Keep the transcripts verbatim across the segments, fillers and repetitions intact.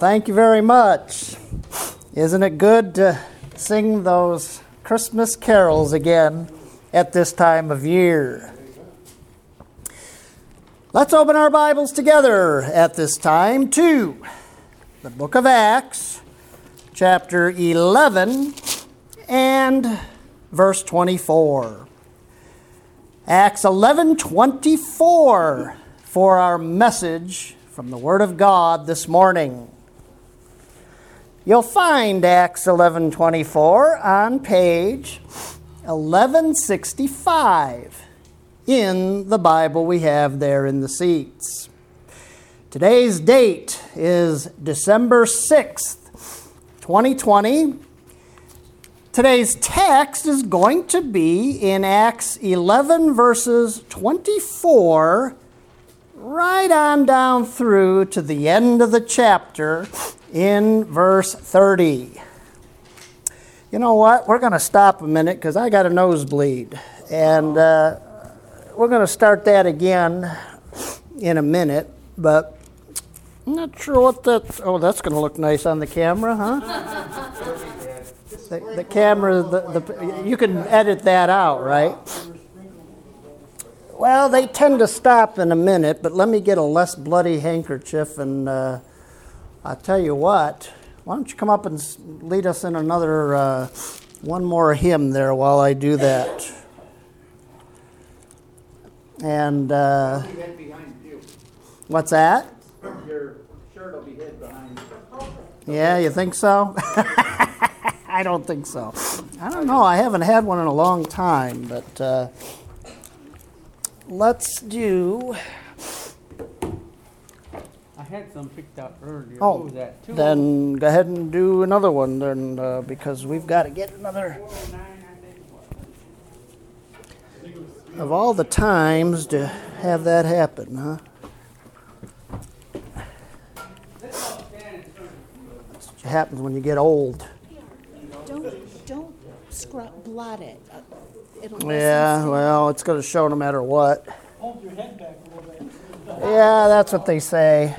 Thank you very much. Isn't it good to sing those Christmas carols again at this time of year? Let's open our Bibles together at this time to the book of Acts, chapter eleven and verse twenty-four. Acts eleven twenty-four for our message from the Word of God this morning. You'll find Acts eleven twenty-four on page eleven sixty-five in the Bible we have there in the seats. Today's date is December sixth, twenty twenty. Today's text is going to be in Acts eleven verses twenty-four right on down through to the end of the chapter in verse thirty. You know what? We're going to stop a minute because I got a nosebleed. And uh, we're going to start that again in a minute. But I'm not sure what that's... Oh, that's going to look nice on the camera, huh? the, the camera, the, the you can edit that out, right? Well, they tend to stop in a minute, but let me get a less bloody handkerchief, and uh, I'll tell you what, why don't you come up and lead us in another, uh, one more hymn there while I do that. And, uh, what's that? Your shirt will be hid behind you. Yeah, you think so? I don't think so. I don't know, I haven't had one in a long time, but... Uh, Let's do... I had some picked out earlier. Oh, What was that? Two then go ahead and do another one then, uh, because we've got to get another... Of all the times to have that happen, huh? That's what happens when you get old. Don't, don't scrub, blot it. Uh, It'll Yeah, well, it's going to show no matter what. Hold your head back a little bit. Yeah, that's what they say.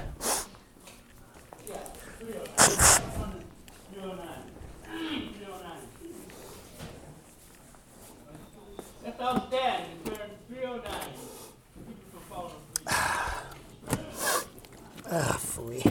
Let's all stand and turn three oh nine. Keep it from falling. Ah, free.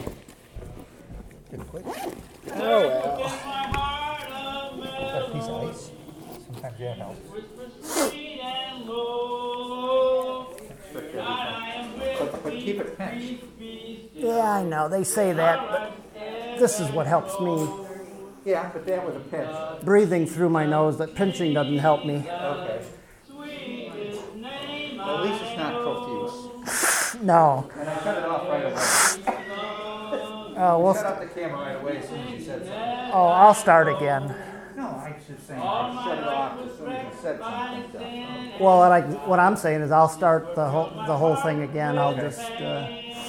Oh, well. My heart of That piece of melody. ice, sometimes that helps. Whisper sweet and low. God, I am with But, but keep it pinched. thee, be still. Yeah, I know, they say that, but this is what helps me. Yeah, but that was a pinch. Breathing through my nose, that pinching doesn't help me. Okay. Sweetest name Well, at least it's not profuse. No. And I cut it off right away. Oh, we'll Shut st- off the camera right away as soon as you said something. oh, I'll start again. No, I was just saying, I shut it off as soon as you said something. Well, what, I, what I'm saying is I'll start the whole, the whole thing again. I'll just... Uh,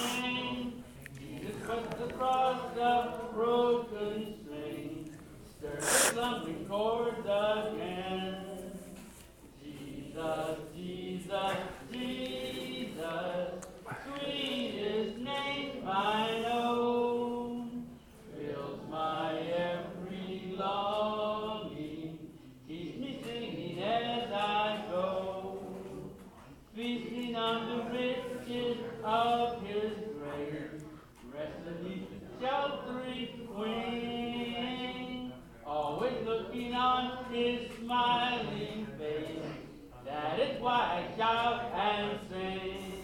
Jesus, Jesus, Jesus, sweetest name I know, fills my every longing, keeps me singing as I go, feasting on the riches of His grace, resting beneath the sheltering wing, always looking on His smiling face. That is why I shout and sing.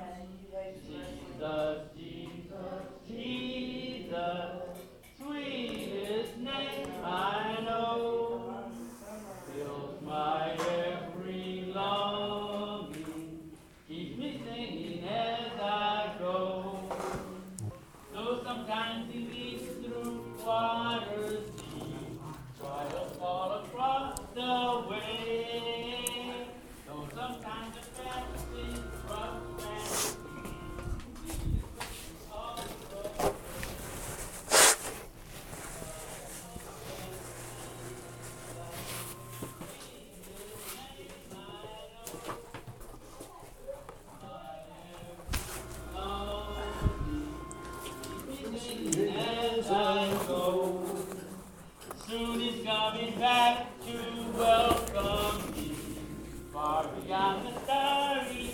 Jesus, Jesus, Jesus, sweetest name I know, fills my every longing, keeps me singing as I go. Though sometimes He leads through waters deep, trials fall across the way. Sometimes the path is rough and steep. and go. Soon he's coming back to welcome me, far beyond the starry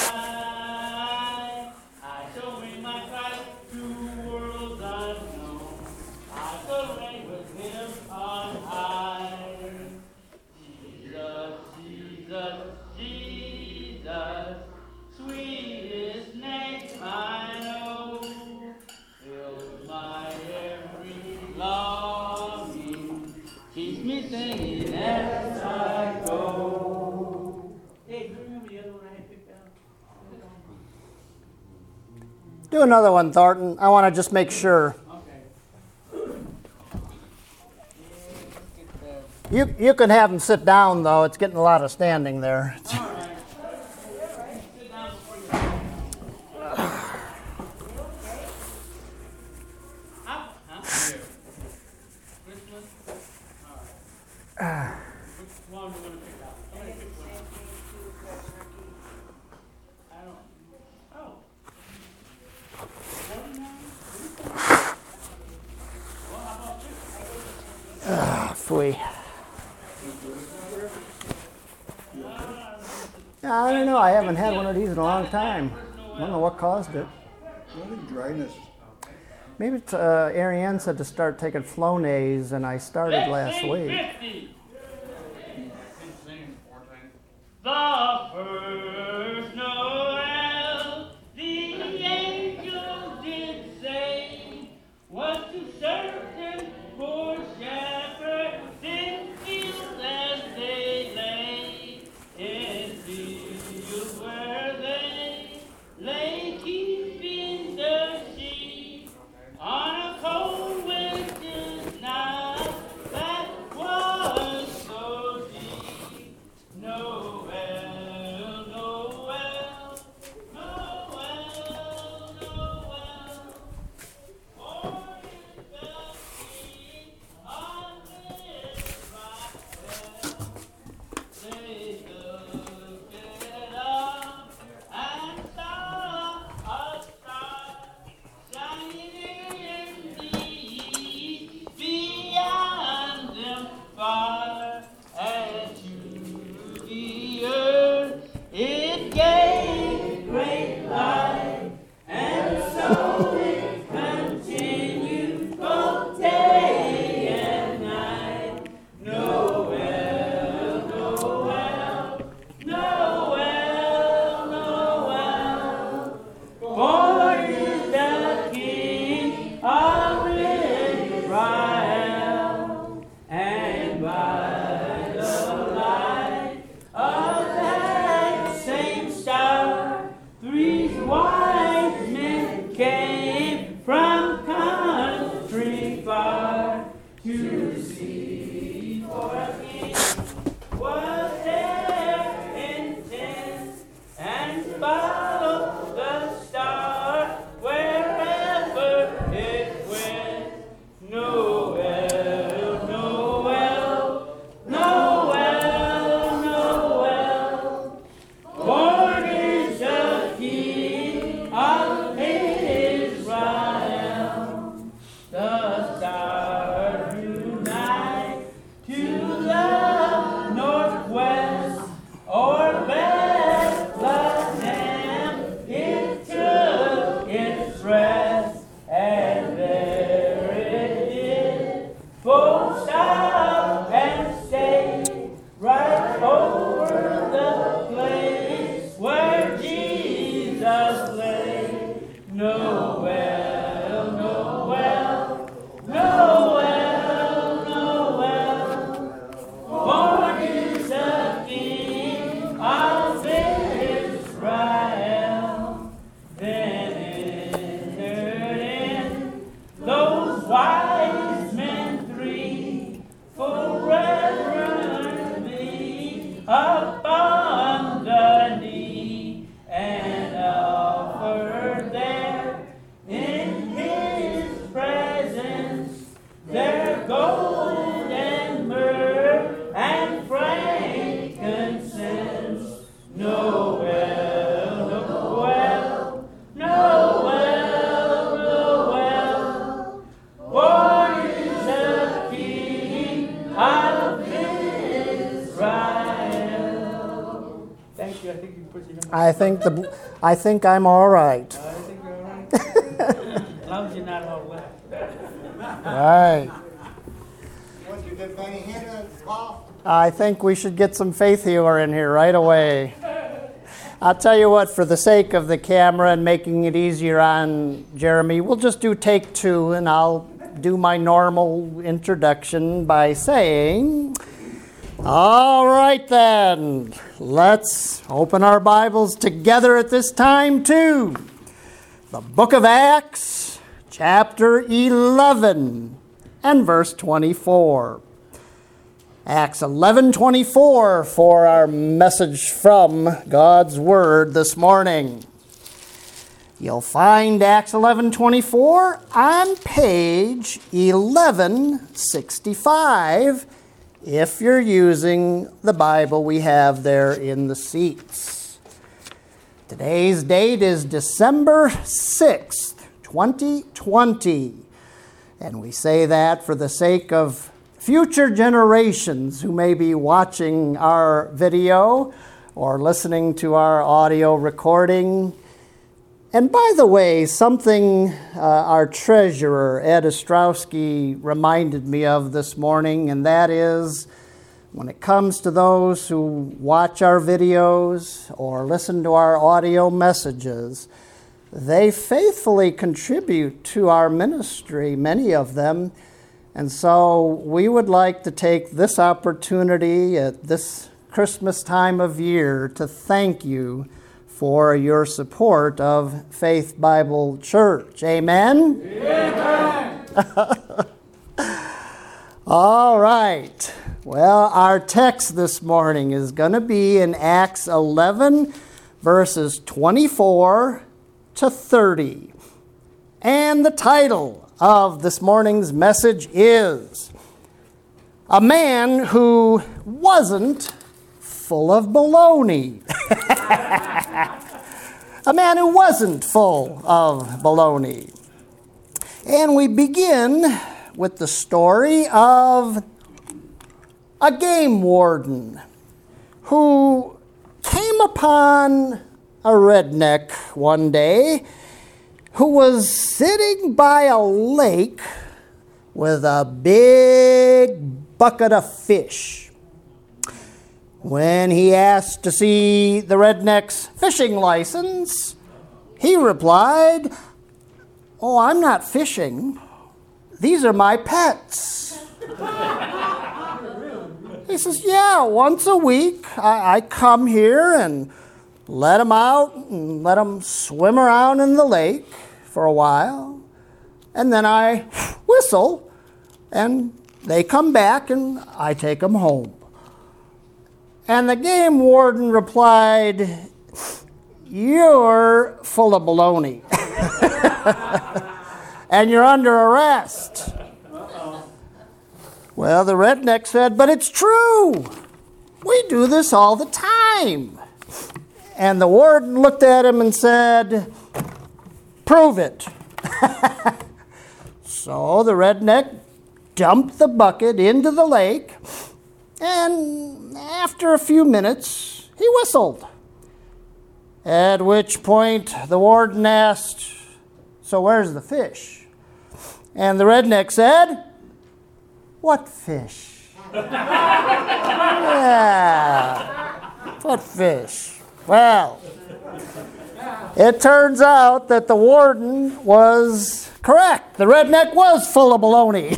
sky. I shall bring my Christ to worlds unknown. I shall reign with him on high. Jesus, Jesus, Jesus, sweetest name I know, fills my every longing, keeps me singing as I go. Hey, do you remember the other one I had picked out? Do another one, Thornton. I want to just make sure. You, you can have them sit down, though. It's getting a lot of standing there. Ah, phooey. I don't know. I haven't had one of these in a long time. I don't know what caused it. Really dryness. Maybe it's, uh, Ariane said to start taking Flonase, and I started last week. The first Noel, the angels did say, was to certain poor shepherds in fields as they lay, in fields where they lay keeping the sheep on a cold winter's night that was so deep. Noel, Noel, Noel, Noel, born in the King of Israel. They looked up and saw a star shining in the east beyond them far, and to the earth it gave great light, and so it continued both day and night. Noel, Noel, Noel, Noel, born is the King of Israel, and by the light of that same star, three wise men came from country far to see for a king was their intent, and follow the star wherever it went. Noel, Noel, Noel, Noel, born is the King of Israel. The stars unite to the northwest, o'er Bethlehem it took its rest, and there it did both stop and stay, right over the place where Jesus lay. Noel, Noel, Noel, Noel, born is the King of Israel. Then entered in those wise men three, full reverently upon the knee, and offered there in his presence their gold and myrrh and frankincense. Noel, Noel, Noel, Noel, I think the I think I'm all right. As long as you're not all wet. Right. Want you get Benny Hinn, Paul? I think we should get some faith healer in here right away. I'll tell you what, for the sake of the camera and making it easier on Jeremy, we'll just do take two, and I'll do my normal introduction by saying, all right then, let's open our Bibles together at this time to the book of Acts, chapter eleven, and verse twenty-four. Acts eleven twenty-four for our message from God's Word this morning. You'll find Acts eleven twenty-four on page eleven sixty-five if you're using the Bible we have there in the seats. Today's date is December sixth, twenty twenty, and we say that for the sake of future generations who may be watching our video or listening to our audio recording. And by the way, something uh, our treasurer, Ed Ostrowski, reminded me of this morning, and that is when it comes to those who watch our videos or listen to our audio messages, they faithfully contribute to our ministry, many of them. And so we would like to take this opportunity at this Christmas time of year to thank you for your support of Faith Bible Church. Amen? Amen. All right. Well, our text this morning is going to be in Acts eleven, verses twenty-four to thirty. And the title of this morning's message is A Man Who Wasn't Full of Baloney. A man who wasn't full of baloney. And we begin with the story of a game warden who came upon a redneck one day who was sitting by a lake with a big bucket of fish. When he asked to see the redneck's fishing license, he replied, "Oh, I'm not fishing. These are my pets." He says, "Yeah, once a week I, I come here and let them out and let them swim around in the lake for a while. And then I whistle and they come back and I take them home." And the game warden replied, "You're full of baloney. And you're under arrest." Well, the redneck said, "But it's true. We do this all the time." And the warden looked at him and said, "Prove it." So the redneck dumped the bucket into the lake, and after a few minutes, he whistled. At which point the warden asked, "So where's the fish?" And the redneck said, "What fish?" Yeah, what fish? Well, it turns out that the warden was correct. The redneck was full of baloney.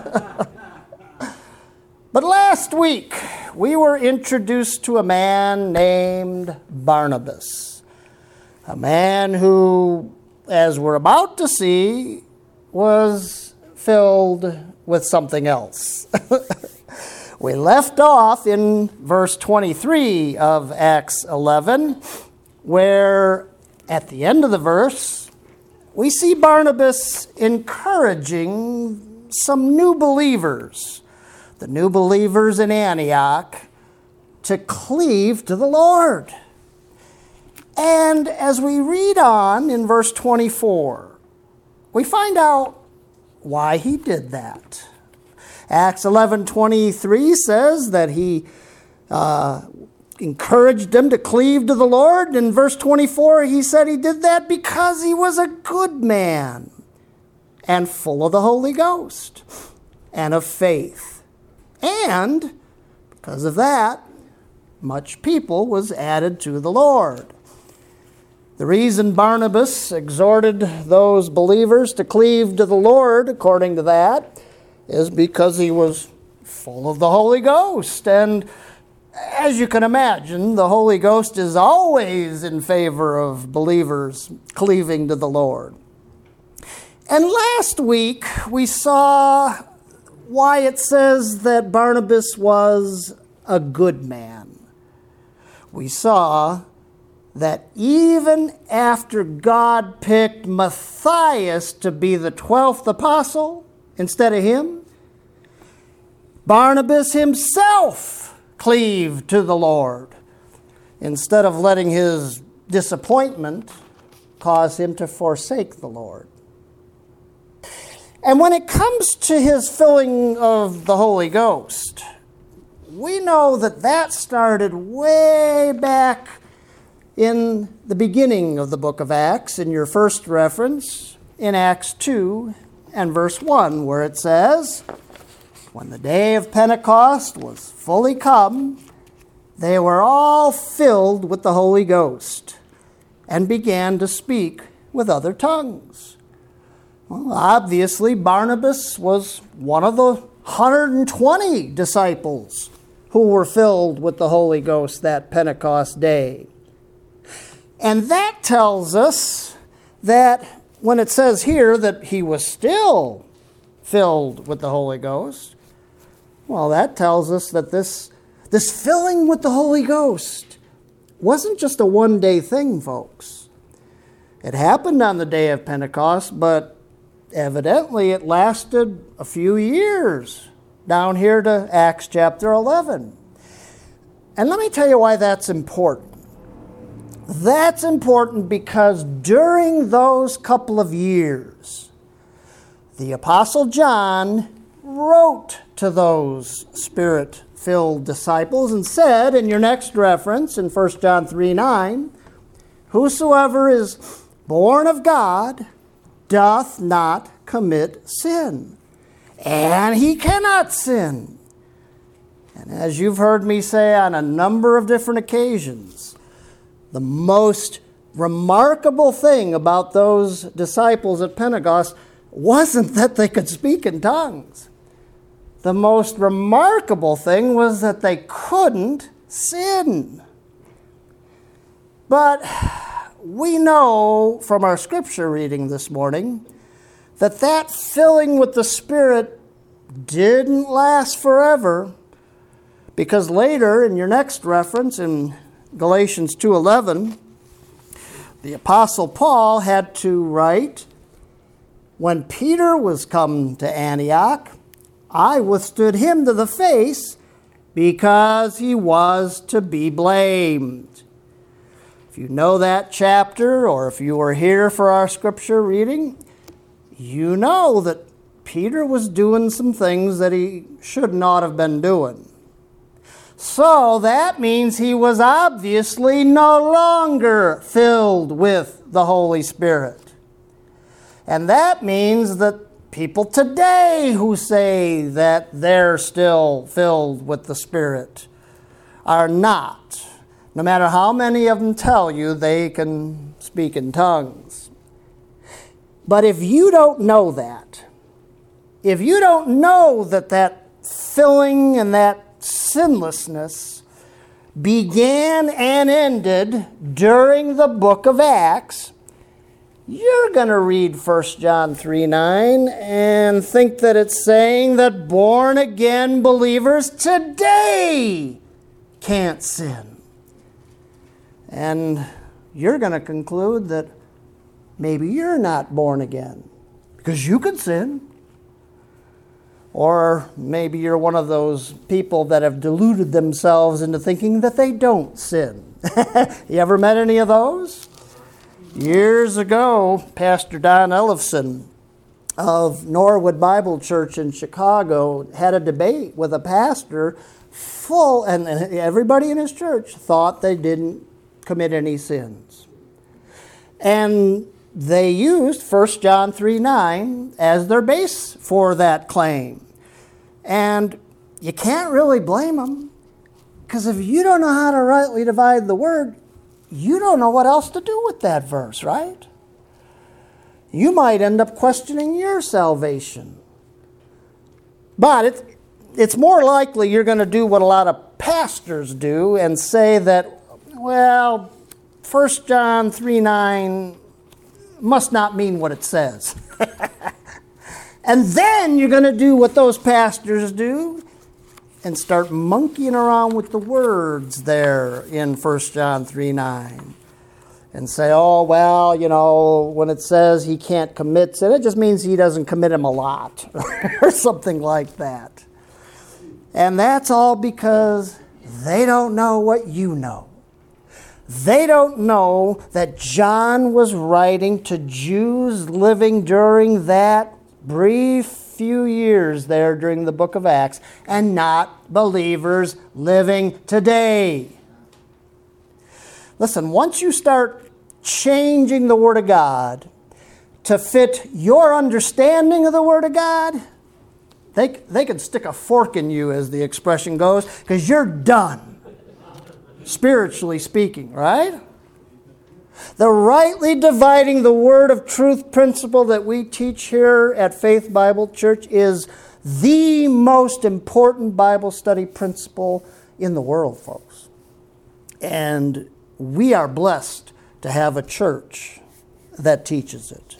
But last week, we were introduced to a man named Barnabas. A man who, as we're about to see, was filled with something else. We left off in verse twenty-three of Acts eleven, where at the end of the verse, we see Barnabas encouraging some new believers, the new believers in Antioch, to cleave to the Lord. And as we read on in verse twenty-four, we find out why he did that. Acts eleven twenty-three says that he uh, encouraged them to cleave to the Lord. In verse twenty-four, he said he did that because he was a good man and full of the Holy Ghost and of faith. And because of that, much people was added to the Lord. The reason Barnabas exhorted those believers to cleave to the Lord, according to that, is because he was full of the Holy Ghost. And as you can imagine, the Holy Ghost is always in favor of believers cleaving to the Lord. And last week, we saw why it says that Barnabas was a good man. We saw that even after God picked Matthias to be the twelfth apostle instead of him, Barnabas himself cleaved to the Lord instead of letting his disappointment cause him to forsake the Lord. And when it comes to his filling of the Holy Ghost, we know that that started way back in the beginning of the book of Acts, in your first reference, in Acts two and verse one, where it says, "When the day of Pentecost was fully come, they were all filled with the Holy Ghost and began to speak with other tongues." Well, obviously, Barnabas was one of the one hundred twenty disciples who were filled with the Holy Ghost that Pentecost day. And that tells us that when it says here that he was still filled with the Holy Ghost, well, that tells us that this, this filling with the Holy Ghost wasn't just a one-day thing, folks. It happened on the day of Pentecost, but evidently it lasted a few years, down here to Acts chapter eleven. And let me tell you why that's important. That's important because during those couple of years, the Apostle John wrote to those Spirit-filled disciples and said, in your next reference, in First John three nine, "Whosoever is born of God doth not commit sin, and he cannot sin." And as you've heard me say on a number of different occasions, the most remarkable thing about those disciples at Pentecost wasn't that they could speak in tongues. The most remarkable thing was that they couldn't sin. But we know from our scripture reading this morning that that filling with the Spirit didn't last forever, because later in your next reference in Galatians two eleven, the Apostle Paul had to write, "When Peter was come to Antioch, I withstood him to the face because he was to be blamed." If you know that chapter, or if you were here for our scripture reading, you know that Peter was doing some things that he should not have been doing. So that means he was obviously no longer filled with the Holy Spirit. And that means that people today who say that they're still filled with the Spirit are not. No matter how many of them tell you they can speak in tongues. But if you don't know that, if you don't know that that filling and that sinlessness began and ended during the book of Acts, you're going to read First John three nine and think that it's saying that born-again believers today can't sin. And you're going to conclude that maybe you're not born again because you can sin. Or maybe you're one of those people that have deluded themselves into thinking that they don't sin. You ever met any of those? Years ago, Pastor Don Ellefson of Norwood Bible Church in Chicago had a debate with a pastor full, and everybody in his church thought they didn't commit any sins. And they used First John three nine as their base for that claim. And you can't really blame them, because if you don't know how to rightly divide the word, you don't know what else to do with that verse, right? You might end up questioning your salvation. But it's, it's more likely you're going to do what a lot of pastors do and say that, well, First John three nine must not mean what it says. And then you're going to do what those pastors do and start monkeying around with the words there in First John three nine. And say, oh, well, you know, when it says he can't commit sin, it just means he doesn't commit them a lot or something like that. And that's all because they don't know what you know. They don't know that John was writing to Jews living during that brief few years there during the book of Acts and not believers living today. Listen, once you start changing the Word of God to fit your understanding of the Word of God, they, they can stick a fork in you, as the expression goes, because you're done, spiritually speaking, right? The rightly dividing the Word of truth principle that we teach here at Faith Bible Church is the most important Bible study principle in the world, folks. And we are blessed to have a church that teaches it.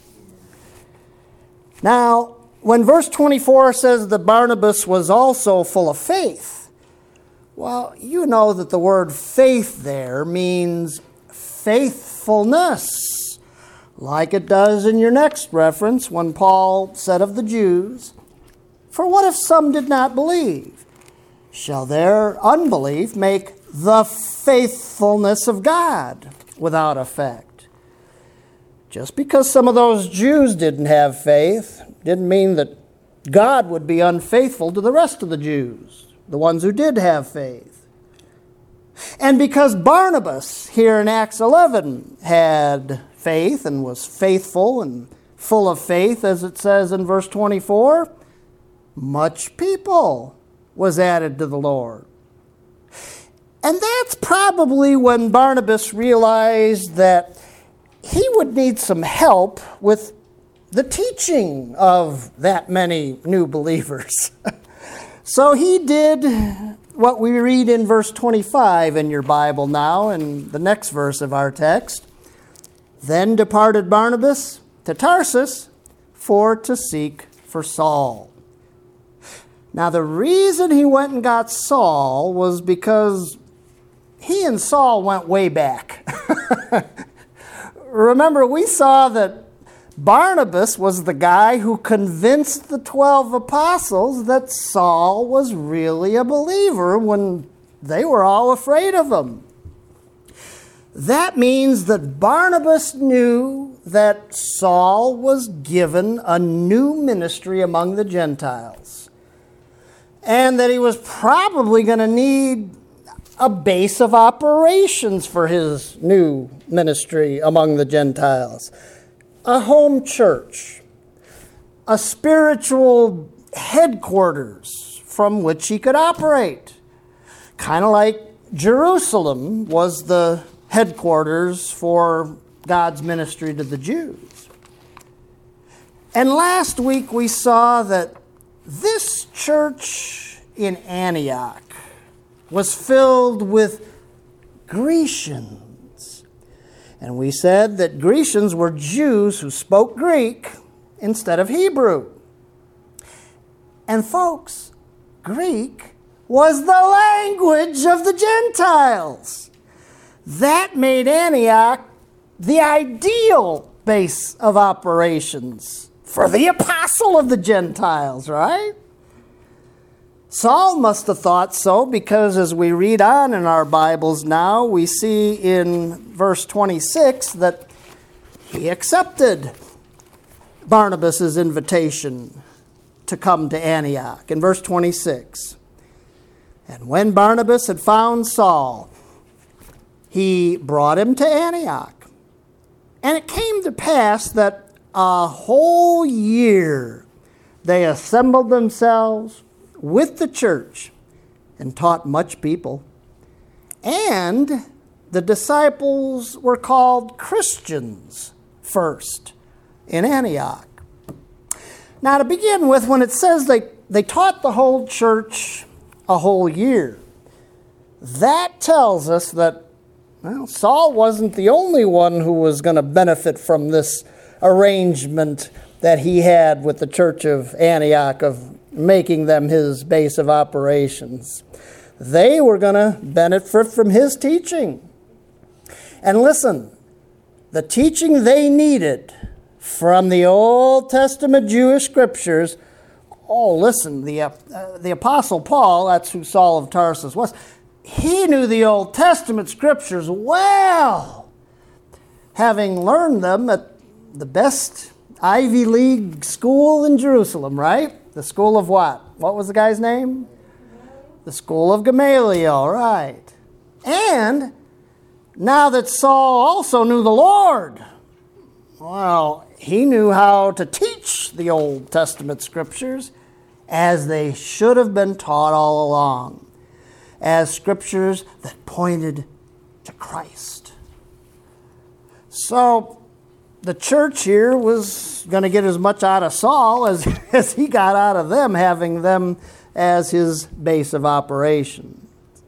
Now, when verse twenty-four says that Barnabas was also full of faith, well, you know that the word faith there means faithfulness, like it does in your next reference when Paul said of the Jews, "For what if some did not believe? Shall their unbelief make the faithfulness of God without effect?" Just because some of those Jews didn't have faith didn't mean that God would be unfaithful to the rest of the Jews, the ones who did have faith. And because Barnabas here in Acts eleven had faith and was faithful and full of faith, as it says in verse twenty-four, much people was added to the Lord. And that's probably when Barnabas realized that he would need some help with the teaching of that many new believers. So he did what we read in verse twenty-five in your Bible now, in the next verse of our text. Then departed Barnabas to Tarsus for to seek for Saul. Now the reason he went and got Saul was because he and Saul went way back. Remember, we saw that Barnabas was the guy who convinced the twelve apostles that Saul was really a believer when they were all afraid of him. That means that Barnabas knew that Saul was given a new ministry among the Gentiles, and that he was probably going to need a base of operations for his new ministry among the Gentiles. A home church, a spiritual headquarters from which he could operate. Kind of like Jerusalem was the headquarters for God's ministry to the Jews. And last week we saw that this church in Antioch was filled with Grecians. And we said that Grecians were Jews who spoke Greek instead of Hebrew. And folks, Greek was the language of the Gentiles. That made Antioch the ideal base of operations for the apostle of the Gentiles, right? Saul must have thought so, because as we read on in our Bibles now, we see in verse twenty-six that he accepted. Barnabas' invitation to come to Antioch. In verse twenty-six, and when Barnabas had found Saul, he brought him to Antioch. And it came to pass that a whole year they assembled themselves with the church and taught much people. And the disciples were called Christians first in Antioch. Now, to begin with, when it says they, they taught the whole church a whole year, that tells us that, well, Saul wasn't the only one who was going to benefit from this arrangement that he had with the church of Antioch of making them his base of operations. They were going to benefit from his teaching. And listen, the teaching they needed from the Old Testament Jewish scriptures, oh, listen, the, uh, the Apostle Paul, that's who Saul of Tarsus was, he knew the Old Testament scriptures well, having learned them at the best Ivy League school in Jerusalem, right? The school of what? What was the guy's name? The school of Gamaliel, right. And now that Saul also knew the Lord, well, he knew how to teach the Old Testament scriptures as they should have been taught all along, as scriptures that pointed to Christ. So the church here was going to get as much out of Saul as, as he got out of them, having them as his base of operation.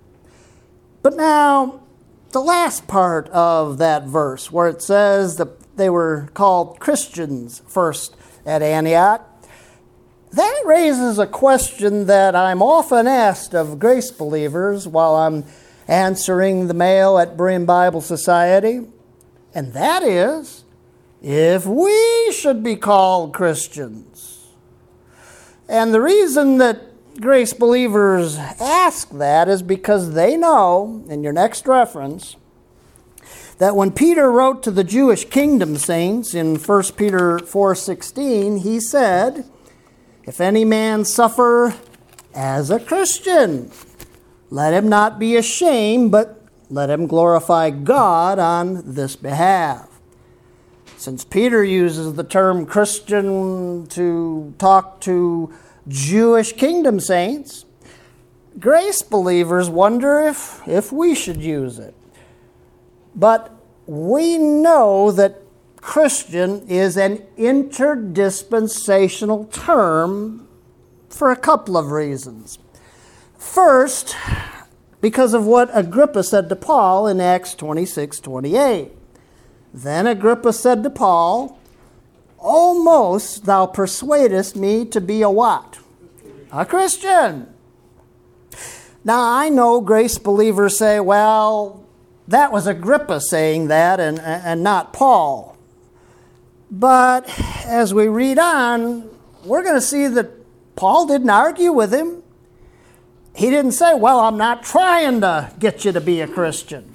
But now, the last part of that verse, where it says that they were called Christians first at Antioch, that raises a question that I'm often asked of grace believers while I'm answering the mail at Berean Bible Society, and that is, if we should be called Christians. And the reason that grace believers ask that is because they know, in your next reference, that when Peter wrote to the Jewish kingdom saints in First Peter four sixteen, he said, if any man suffer as a Christian, let him not be ashamed, but let him glorify God on this behalf. Since Peter uses the term Christian to talk to Jewish kingdom saints, grace believers wonder if, if we should use it. But we know that Christian is an interdispensational term for a couple of reasons. First, because of what Agrippa said to Paul in Acts twenty-six twenty-eight. Then Agrippa said to Paul, almost thou persuadest me to be a what? A Christian. Now, I know grace believers say, well, that was Agrippa saying that and, and not Paul. But as we read on, we're going to see that Paul didn't argue with him. He didn't say, well, I'm not trying to get you to be a Christian.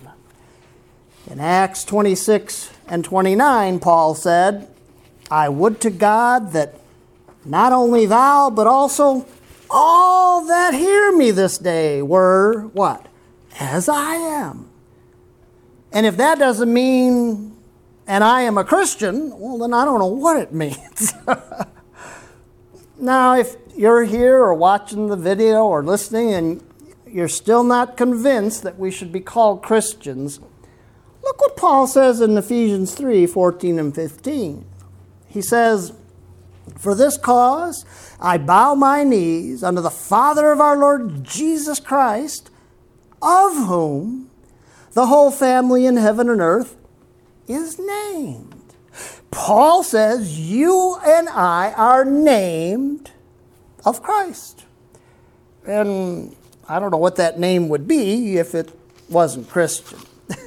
In Acts twenty-six and twenty-nine, Paul said, I would to God that not only thou, but also all that hear me this day were, what? As I am. And if that doesn't mean, and I am a Christian, well, then I don't know what it means. Now, if you're here or watching the video or listening and you're still not convinced that we should be called Christians, look what Paul says in Ephesians three fourteen and fifteen. He says, for this cause I bow my knees unto the Father of our Lord Jesus Christ, of whom the whole family in heaven and earth is named. Paul says you and I are named of Christ. And I don't know what that name would be if it wasn't Christian.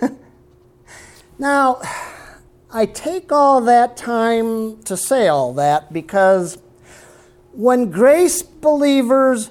Now, I take all that time to say all that because when grace believers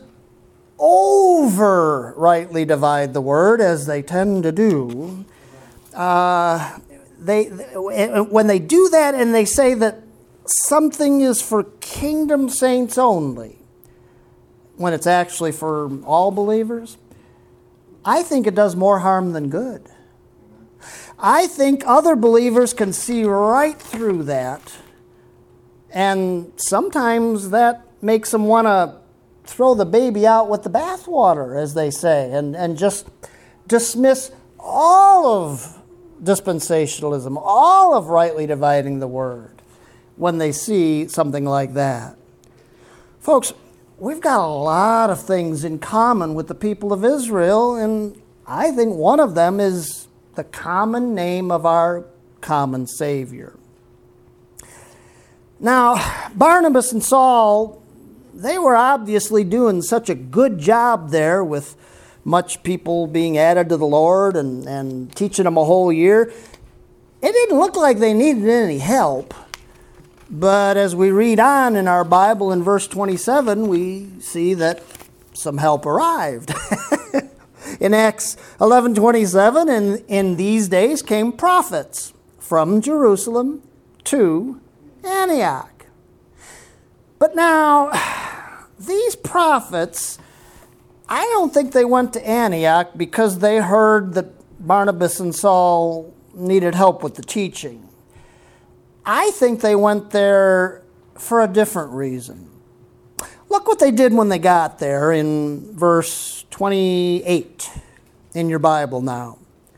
over rightly divide the word, as they tend to do, uh, they when they do that and they say that something is for kingdom saints only, when it's actually for all believers, I think it does more harm than good. I think other believers can see right through that, and sometimes that makes them want to throw the baby out with the bathwater, as they say, and, and just dismiss all of dispensationalism, all of rightly dividing the word, when they see something like that. Folks, we've got a lot of things in common with the people of Israel, and I think one of them is the common name of our common Savior. Now, Barnabas and Saul, they were obviously doing such a good job there with much people being added to the Lord and, and teaching them a whole year. It didn't look like they needed any help. But as we read on in our Bible in verse twenty-seven, we see that some help arrived. In Acts eleven twenty-seven, and in these days came prophets from Jerusalem to Antioch. But now, these prophets, I don't think they went to Antioch because they heard that Barnabas and Saul needed help with the teaching. I think they went there for a different reason. Look what they did when they got there in verse twenty-eight in your Bible now.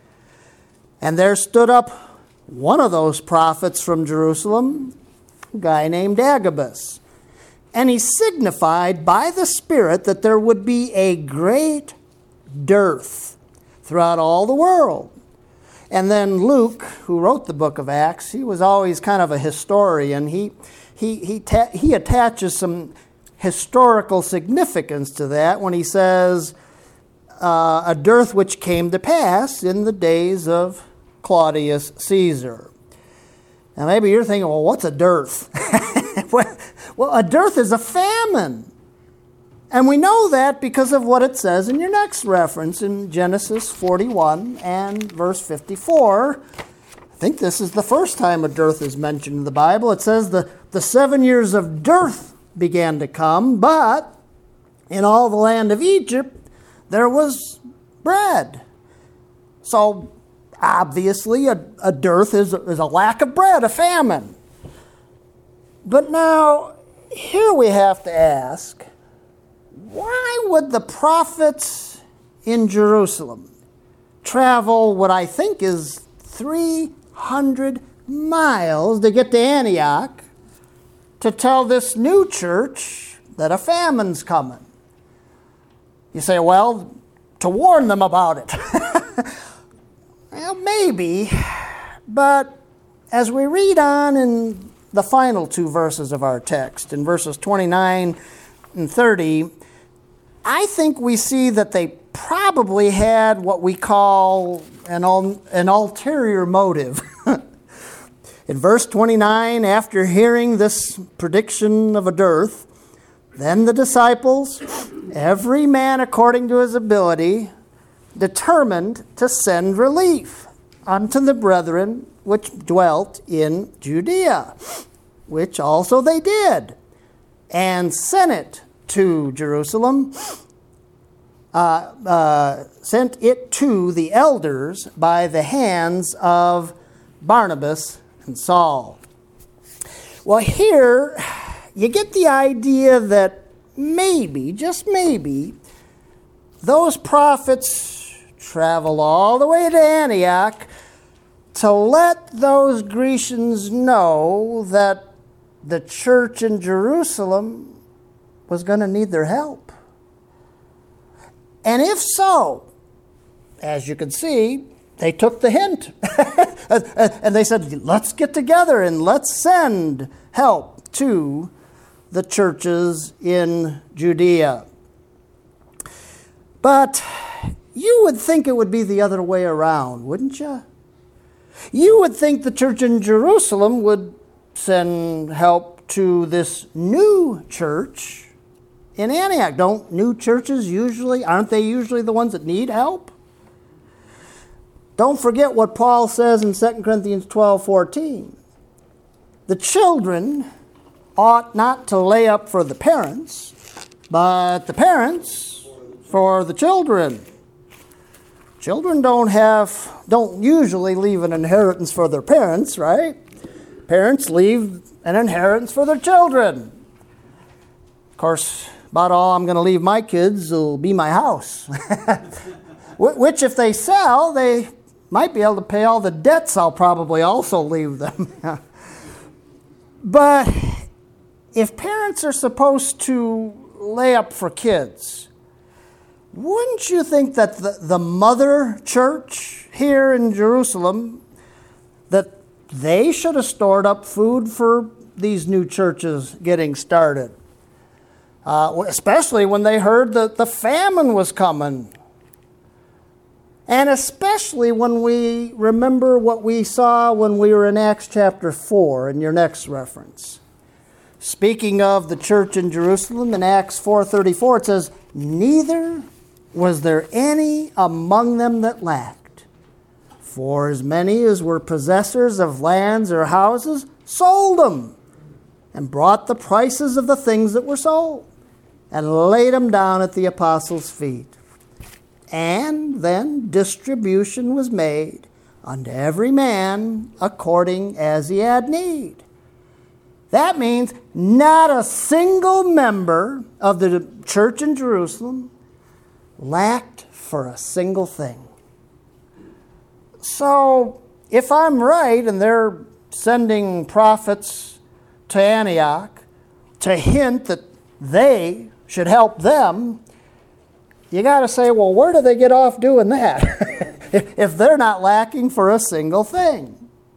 And there stood up one of those prophets from Jerusalem, a guy named Agabus. And he signified by the Spirit that there would be a great dearth throughout all the world. And then Luke, who wrote the book of Acts, he was always kind of a historian. He, he, he, ta- he attaches some historical significance to that when he says, uh, a dearth which came to pass in the days of Claudius Caesar. Now maybe you're thinking, well, what's a dearth? Well, a dearth is a famine. And we know that because of what it says in your next reference in Genesis forty-one and verse fifty-four. I think this is the first time a dearth is mentioned in the Bible. It says the, the seven years of dearth began to come, but in all the land of Egypt there was bread. So obviously a, a dearth is, is a lack of bread, a famine. But now, here we have to ask, why would the prophets in Jerusalem travel what I think is three hundred miles to get to Antioch to tell this new church that a famine's coming? You say, well, to warn them about it. Well, maybe, but as we read on in the final two verses of our text, in verses twenty-nine and thirty, I think we see that they probably had what we call an, an ulterior motive. In verse twenty-nine, after hearing this prediction of a dearth, then the disciples, every man according to his ability, determined to send relief unto the brethren which dwelt in Judea, which also they did, and sent it to Jerusalem, uh, uh, sent it to the elders by the hands of Barnabas and Saul. Well, here you get the idea that maybe, just maybe, those prophets travel all the way to Antioch to let those Grecians know that the church in Jerusalem was going to need their help. And if so, as you can see, they took the hint. And they said, let's get together and let's send help to the churches in Judea. But you would think it would be the other way around, wouldn't you? You would think the church in Jerusalem would send help to this new church in Antioch. Don't new churches usually, aren't they usually the ones that need help? Don't forget what Paul says in Second Corinthians twelve fourteen. The children ought not to lay up for the parents, but the parents for the children. Children don't have, don't usually leave an inheritance for their parents, right? Parents leave an inheritance for their children. Of course, about all I'm going to leave my kids will be my house. Which, if they sell, they might be able to pay all the debts I'll probably also leave them. But if parents are supposed to lay up for kids, wouldn't you think that the, the mother church here in Jerusalem, that they should have stored up food for these new churches getting started? Uh, especially when they heard that the famine was coming. And especially when we remember what we saw when we were in Acts chapter four in your next reference. Speaking of the church in Jerusalem, in Acts four thirty-four, it says, "Neither was there any among them that lacked. For as many as were possessors of lands or houses sold them, and brought the prices of the things that were sold, and laid them down at the apostles' feet. And then distribution was made unto every man according as he had need." That means not a single member of the church in Jerusalem lacked for a single thing. So, if I'm right and they're sending prophets to Antioch to hint that they should help them, you got to say, well, where do they get off doing that if they're not lacking for a single thing?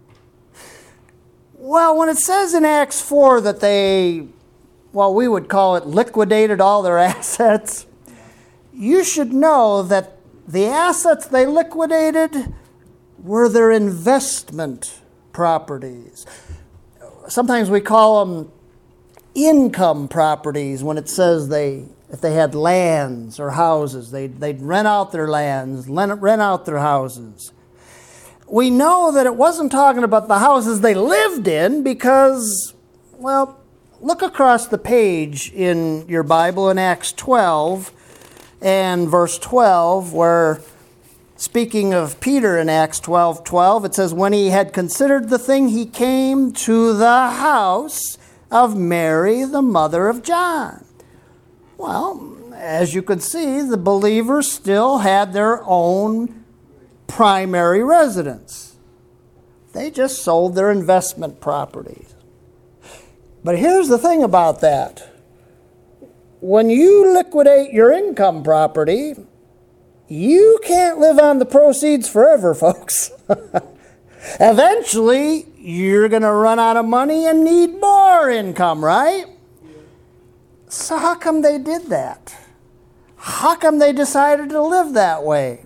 Well, when it says in Acts four that they, well, we would call it liquidated all their assets, you should know that the assets they liquidated were their investment properties. Sometimes we call them income properties when it says they, if they had lands or houses, they'd, they'd rent out their lands, rent, rent out their houses. We know that it wasn't talking about the houses they lived in because, well, look across the page in your Bible in Acts twelve and verse twelve, where, speaking of Peter in Acts twelve twelve, it says, "When he had considered the thing, he came to the house of Mary, the mother of John." Well, as you can see, the believers still had their own primary residence. They just sold their investment properties. But here's the thing about that. When you liquidate your income property, you can't live on the proceeds forever, folks. Eventually, you're going to run out of money and need more income, right? So how come they did that? How come they decided to live that way?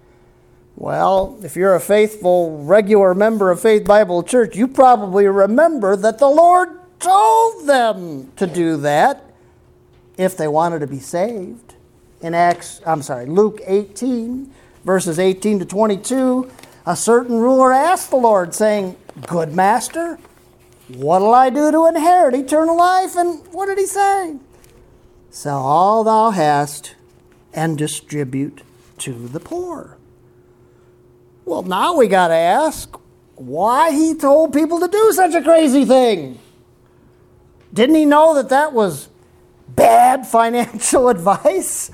Well, if you're a faithful, regular member of Faith Bible Church, you probably remember that the Lord told them to do that if they wanted to be saved. In Acts, I'm sorry, Luke eighteen, verses eighteen to twenty-two, a certain ruler asked the Lord, saying, "Good master, what'll I do to inherit eternal life?" And what did he say? "Sell all thou hast and distribute to the poor." Well, now we got to ask why he told people to do such a crazy thing. Didn't he know that that was bad financial advice?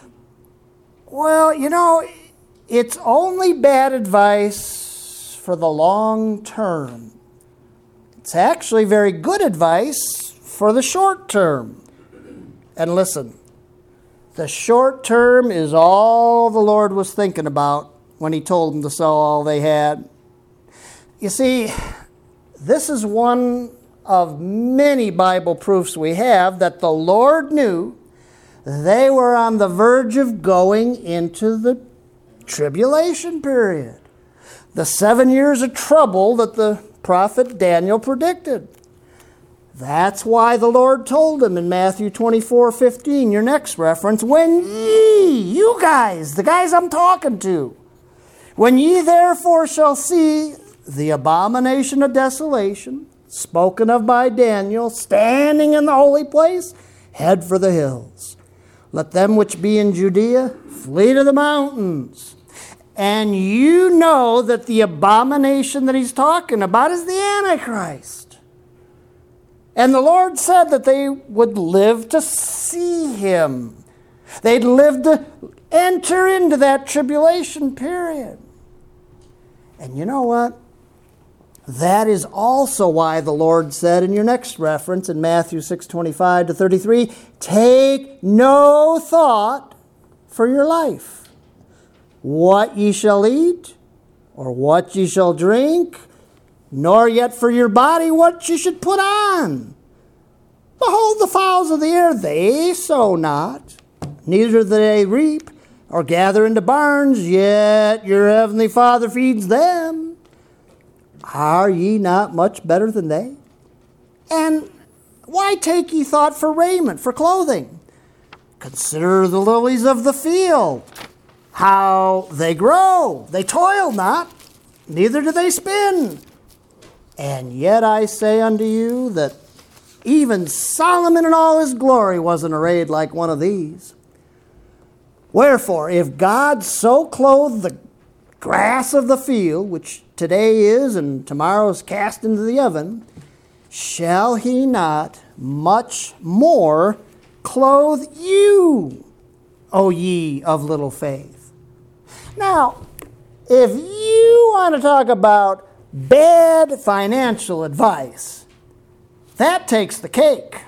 Well, you know, it's only bad advice for the long term. It's actually very good advice for the short term. And listen, the short term is all the Lord was thinking about when he told them to sell all they had. You see, this is one of many Bible proofs we have that the Lord knew they were on the verge of going into the tribulation period, the seven years of trouble that the prophet Daniel predicted. That's why the Lord told him in Matthew twenty-four fifteen, your next reference, "When ye," you guys, the guys I'm talking to, "when ye therefore shall see the abomination of desolation, spoken of by Daniel, standing in the holy place, head for the hills. Let them which be in Judea flee to the mountains. And you know that the abomination that he's talking about is the Antichrist. And the Lord said that they would live to see him. They'd live to enter into that tribulation period. And you know what? That is also why the Lord said in your next reference in Matthew six twenty-five to thirty-three, take no thought for your life, what ye shall eat, or what ye shall drink, nor yet for your body what ye should put on. Behold the fowls of the air, they sow not, neither do they reap, or gather into barns, yet your heavenly Father feeds them. Are ye not much better than they? And why take ye thought for raiment, for clothing? Consider the lilies of the field, how they grow. They toil not, neither do they spin. And yet I say unto you that even Solomon in all his glory wasn't arrayed like one of these. Wherefore, if God so clothed the grass of the field, which today is and tomorrow is cast into the oven, shall he not much more clothe you, O ye of little faith? Now, if you want to talk about bad financial advice, that takes the cake.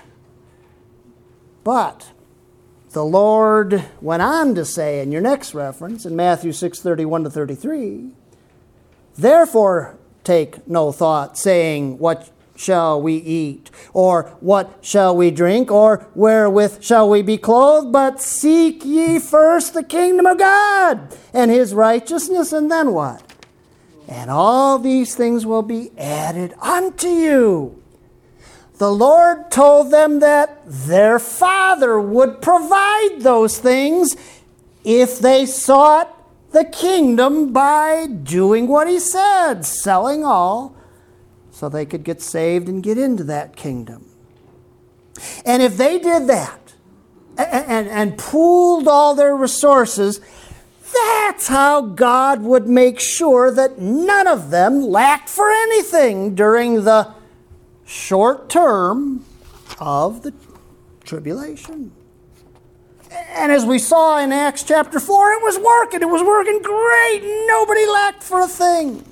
But the Lord went on to say in your next reference, in Matthew six thirty-one to thirty-three, therefore take no thought, saying, what shall we eat? Or what shall we drink? Or wherewith shall we be clothed? But seek ye first the kingdom of God and his righteousness, and then what? And all these things will be added unto you. The Lord told them that their Father would provide those things if they sought the kingdom by doing what he said, selling all so they could get saved and get into that kingdom. And if they did that and, and, and pooled all their resources, that's how God would make sure that none of them lacked for anything during the short term of the tribulation. And as we saw in Acts chapter four, it was working. It was working great. Nobody lacked for a thing.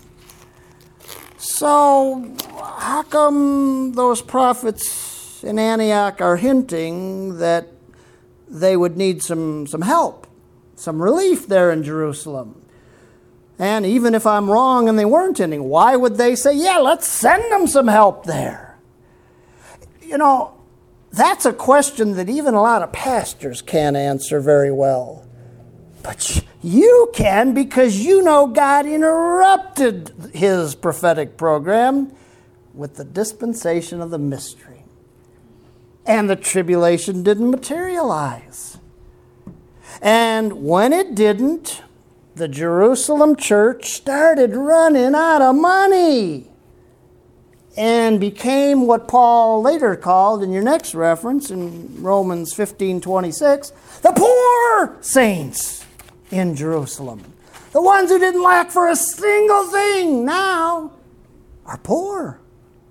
So how come those prophets in Antioch are hinting that they would need some, some help, some relief there in Jerusalem? And even if I'm wrong and they weren't ending, why would they say, yeah, let's send them some help there? You know, that's a question that even a lot of pastors can't answer very well. But you can, because you know God interrupted his prophetic program with the dispensation of the mystery. And the tribulation didn't materialize. And when it didn't, the Jerusalem church started running out of money and became what Paul later called, in your next reference, in Romans fifteen twenty-six, the poor saints in Jerusalem. The ones who didn't lack for a single thing now are poor.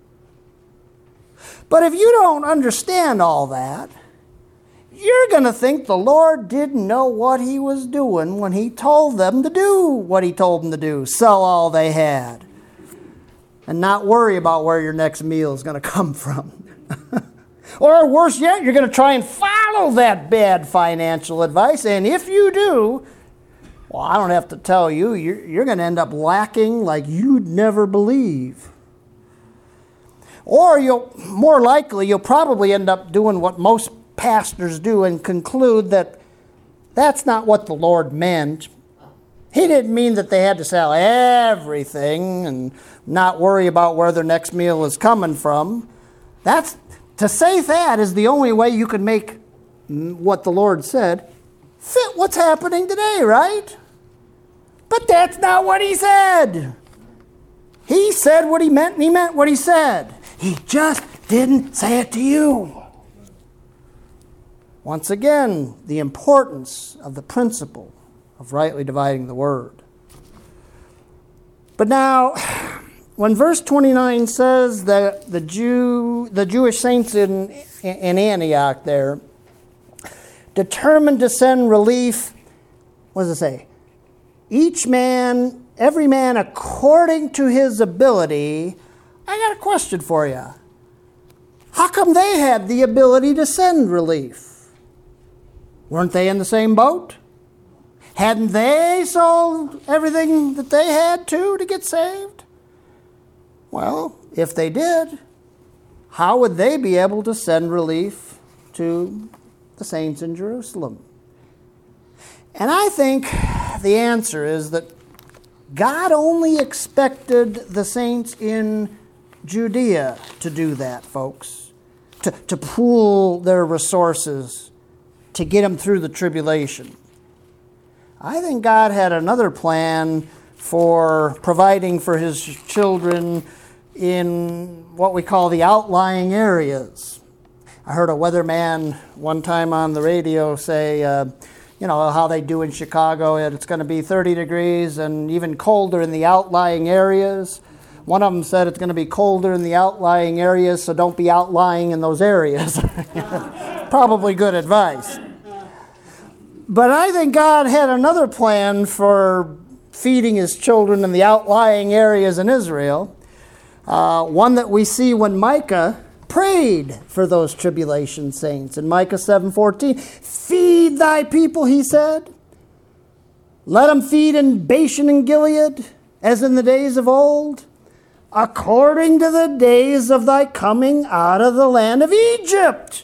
But if you don't understand all that, you're going to think the Lord didn't know what he was doing when he told them to do what he told them to do, sell all they had, and not worry about where your next meal is going to come from. Or worse yet, you're going to try and follow that bad financial advice, and if you do, well, I don't have to tell you, you're, you're going to end up lacking like you'd never believe. Or you'll, more likely, you'll probably end up doing what most pastors do and conclude that that's not what the Lord meant. He didn't mean that they had to sell everything and not worry about where their next meal is coming from. That's, to say that is the only way you can make what the Lord said fit what's happening today, right? But that's not what he said. He said what he meant, and he meant what he said. He just didn't say it to you. Once again, the importance of the principle of rightly dividing the word. But now, when verse twenty-nine says that the Jew, the Jewish saints in, in Antioch there, determined to send relief, what does it say? Each man, every man according to his ability. I got a question for you. How come they had the ability to send relief? Weren't they in the same boat? Hadn't they sold everything that they had to to get saved? Well, if they did, how would they be able to send relief to the saints in Jerusalem? And I think the answer is that God only expected the saints in Judea to do that, folks. To, to pool their resources to get them through the tribulation. I think God had another plan for providing for his children in what we call the outlying areas. I heard a weatherman one time on the radio say, uh, you know, how they do in Chicago, and it's going to be thirty degrees and even colder in the outlying areas. One of them said it's going to be colder in the outlying areas, so don't be outlying in those areas. Probably good advice. But I think God had another plan for feeding his children in the outlying areas in Israel. Uh, one that we see when Micah prayed for those tribulation saints. In Micah seven fourteen, feed thy people, he said. Let them feed in Bashan and Gilead, as in the days of old, according to the days of thy coming out of the land of Egypt.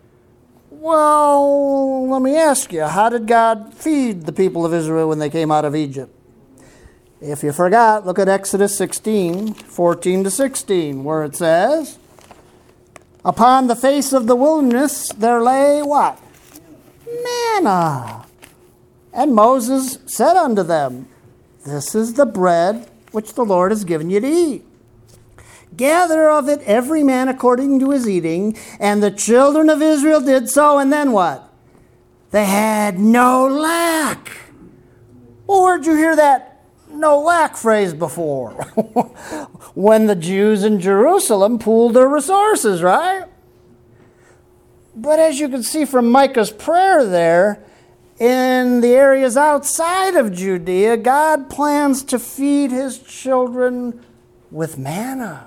Well, let me ask you, how did God feed the people of Israel when they came out of Egypt? If you forgot, look at Exodus sixteen, fourteen to sixteen, where it says, upon the face of the wilderness there lay what? Manna. And Moses said unto them, this is the bread which the Lord has given you to eat. Gather of it every man according to his eating. And the children of Israel did so, and then what? They had no lack. Well, where'd you hear that no lack phrase before? When the Jews in Jerusalem pooled their resources, right? But as you can see from Micah's prayer there, in the areas outside of Judea, God plans to feed his children with manna.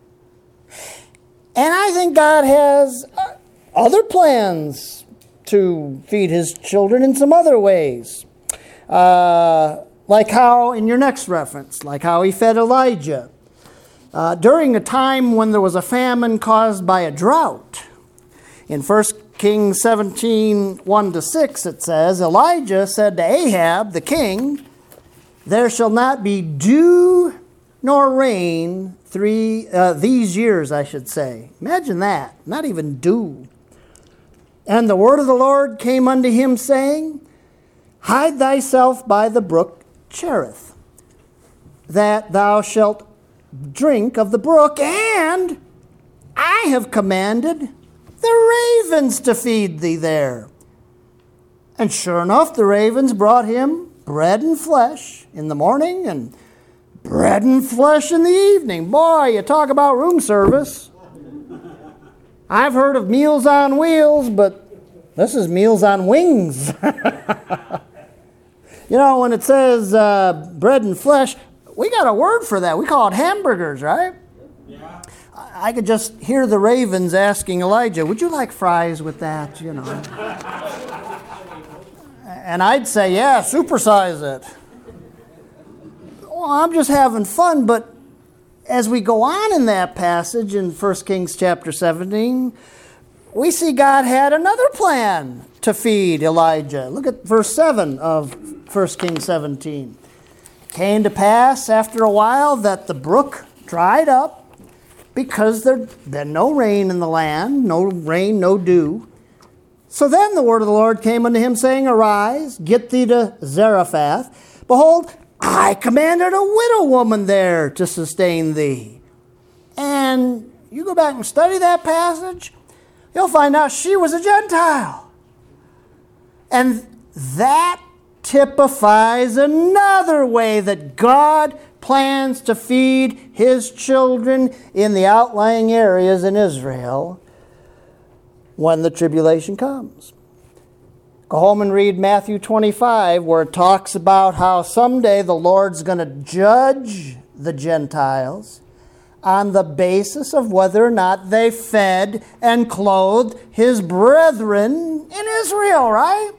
And I think God has other plans to feed his children in some other ways. Uh, like how, in your next reference, like how he fed Elijah. Uh, during a time when there was a famine caused by a drought. In First Kings seventeen, one to six, it says, Elijah said to Ahab, the king, there shall not be dew nor rain three uh, these years, I should say. Imagine that, not even dew. And the word of the Lord came unto him, saying, hide thyself by the brook Cherith, that thou shalt drink of the brook, and I have commanded the ravens to feed thee there. And sure enough, the ravens brought him bread and flesh in the morning, and bread and flesh in the evening. Boy, you talk about room service. I've heard of Meals on Wheels, but this is Meals on Wings. You know, when it says uh, bread and flesh, we got a word for that. We call it hamburgers, right? Yeah. I could just hear the ravens asking Elijah, would you like fries with that, you know? And I'd say, yeah, supersize it. Well, I'm just having fun, but as we go on in that passage in First Kings chapter seventeen, we see God had another plan to feed Elijah. Look at verse seven of First Kings seventeen. Came to pass after a while that the brook dried up because there'd been no rain in the land, no rain, no dew. So then the word of the Lord came unto him, saying, arise, get thee to Zarephath. Behold, I commanded a widow woman there to sustain thee. And you go back and study that passage, you'll find out she was a Gentile. And that typifies another way that God plans to feed his children in the outlying areas in Israel when the tribulation comes. Go home and read Matthew twenty-five, where it talks about how someday the Lord's going to judge the Gentiles on the basis of whether or not they fed and clothed his brethren in Israel, right?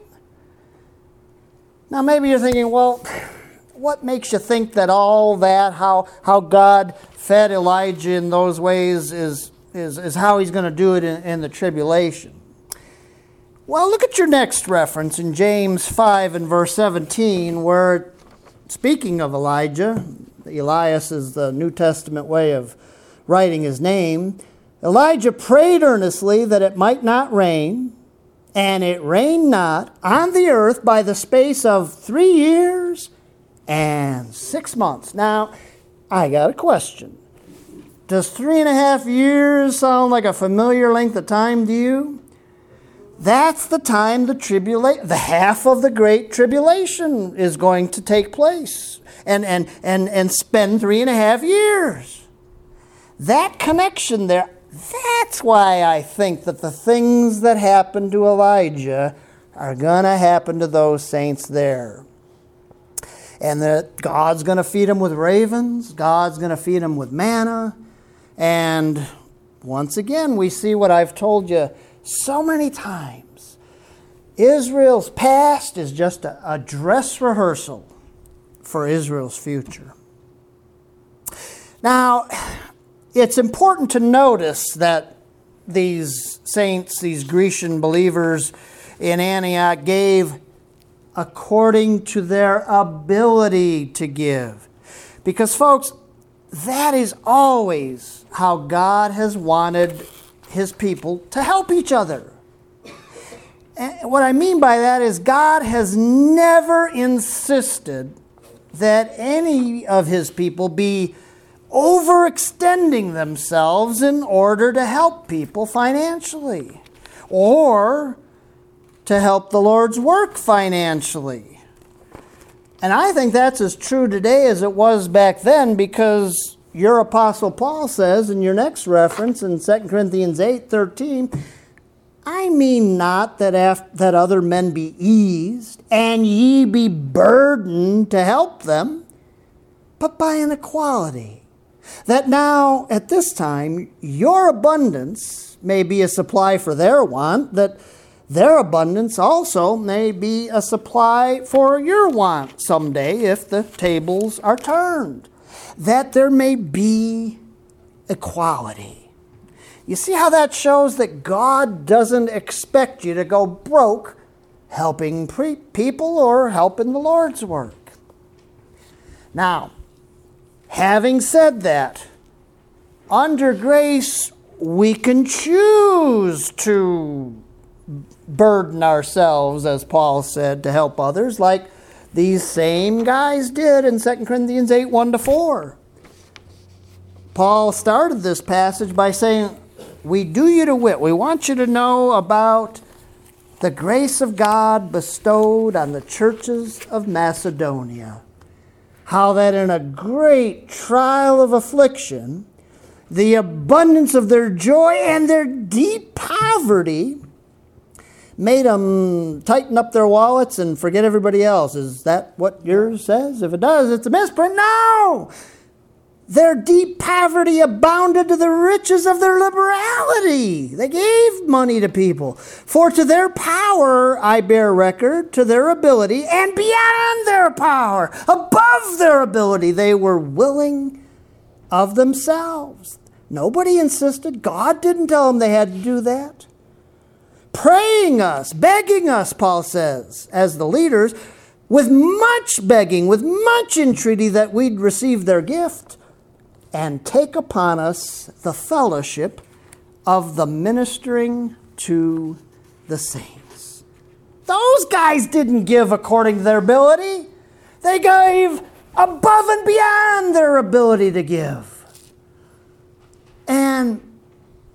Now maybe you're thinking, well, what makes you think that all that, how, how God fed Elijah in those ways is, is, is how he's going to do it in, in the tribulation? Well, look at your next reference in James five and verse seventeen, where, speaking of Elijah, Elias is the New Testament way of writing his name, Elijah prayed earnestly that it might not rain, and it rained not on the earth by the space of three years and six months. Now, I got a question. Does three and a half years sound like a familiar length of time to you? That's the time the tribulation, the half of the great tribulation is going to take place and, and, and, and spend three and a half years. That connection there, that's why I think that the things that happened to Elijah are going to happen to those saints there. And that God's going to feed them with ravens. God's going to feed them with manna. And once again, we see what I've told you so many times. Israel's past is just a, a dress rehearsal for Israel's future. Now, it's important to notice that these saints, these Grecian believers in Antioch, gave according to their ability to give. Because, folks, that is always how God has wanted his people to help each other. And what I mean by that is God has never insisted that any of his people be overextending themselves in order to help people financially or to help the Lord's work financially. And I think that's as true today as it was back then, because your Apostle Paul says in your next reference in Second Corinthians eight thirteen, I mean not that after, that other men be eased, and ye be burdened to help them, but by an equality, that now at this time your abundance may be a supply for their want, that their abundance also may be a supply for your want someday if the tables are turned, that there may be equality. You see how that shows that God doesn't expect you to go broke helping pre- people or helping the Lord's work. Now, having said that, under grace, we can choose to burden ourselves, as Paul said, to help others, like these same guys did in Second Corinthians eight, one to four. Paul started this passage by saying, we do you to wit, we want you to know about the grace of God bestowed on the churches of Macedonia. How that in a great trial of affliction, the abundance of their joy and their deep poverty made them tighten up their wallets and forget everybody else. Is that what yours says? If it does, it's a misprint. No! Their deep poverty abounded to the riches of their liberality. They gave money to people. For to their power I bear record, to their ability, and beyond their power, above their ability, they were willing of themselves. Nobody insisted. God didn't tell them they had to do that. Praying us, begging us, Paul says, as the leaders, with much begging, with much entreaty that we'd receive their gift and take upon us the fellowship of the ministering to the saints. Those guys didn't give according to their ability. They gave above and beyond their ability to give. And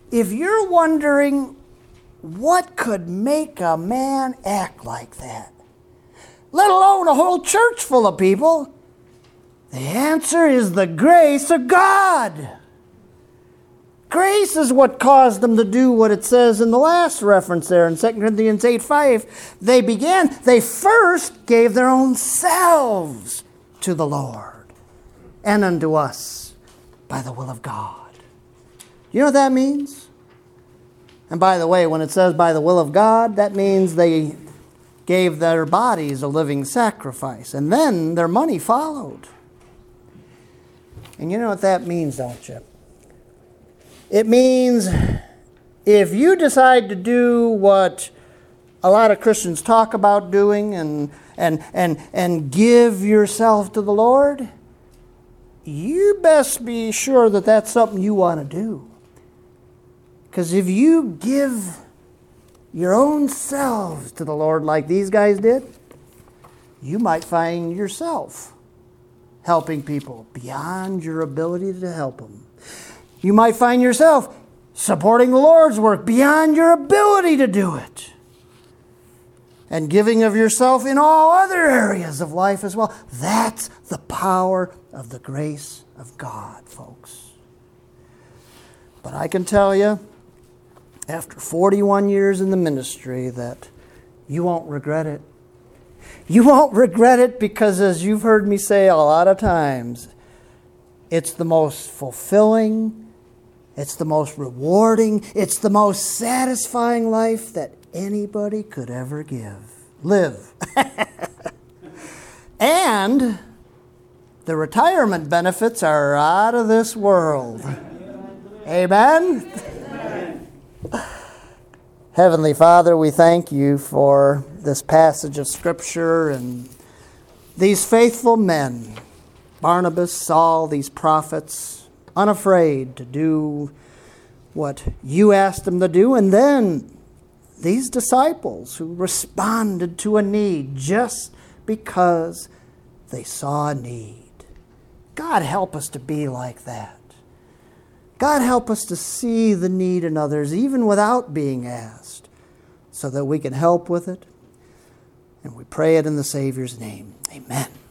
if you're wondering what could make a man act like that, let alone a whole church full of people, the answer is the grace of God. Grace is what caused them to do what it says in the last reference there in Second Corinthians eight five. They began, they first gave their own selves to the Lord and unto us by the will of God. You know what that means? And by the way, when it says by the will of God, that means they gave their bodies a living sacrifice, and then their money followed. And you know what that means, don't you? It means if you decide to do what a lot of Christians talk about doing and and and and give yourself to the Lord, you best be sure that that's something you want to do. Because if you give your own selves to the Lord like these guys did, you might find yourself helping people beyond your ability to help them. You might find yourself supporting the Lord's work beyond your ability to do it. And giving of yourself in all other areas of life as well. That's the power of the grace of God, folks. But I can tell you, after forty-one years in the ministry, that you won't regret it. You won't regret it because, as you've heard me say a lot of times, it's the most fulfilling, it's the most rewarding, it's the most satisfying life that anybody could ever give. Live. And the retirement benefits are out of this world. Amen? Heavenly Father, we thank you for this passage of Scripture and these faithful men, Barnabas, Saul, these prophets, unafraid to do what you asked them to do, and then these disciples who responded to a need just because they saw a need. God, help us to be like that. God, help us to see the need in others even without being asked, so that we can help with it. And we pray it in the Savior's name. Amen.